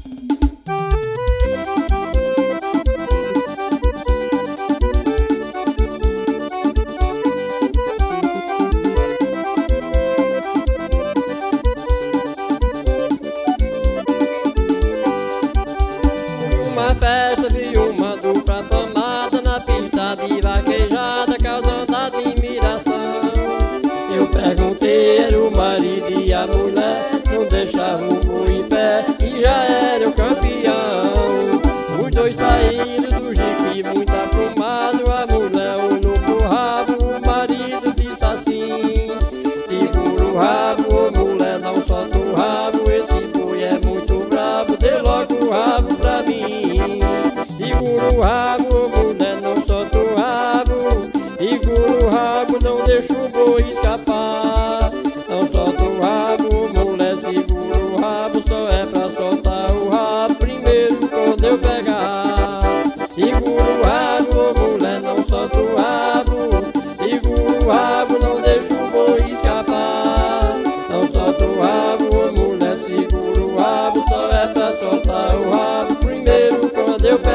Uma festa vi uma dupla famada na pista de vaquejada, causando admiração. Eu perguntei, era o marido e a mulher, não deixava o boi em pé e já era o campeão. Os dois saíram do jipe muito aprumado, a mulher olhou pro rabo, o marido disse assim: segura o rabo, ô mulher, não solta o rabo, esse boi é muito brabo, dê logo o rabo pra mim. Segura o rabo, ô mulher, não solta o rabo, segura o rabo, não deixa o boi escapar. Não solta o rabo, ô mulher, segura o rabo, só é pra soltar o rabo primeiro quando eu pegar. Segura o rabo, ô mulher, não solta o rabo, segura o rabo, não deixa o boi escapar. Não solta o rabo, ô mulher, segura o rabo, só é pra soltar o rabo primeiro quando eu pegar.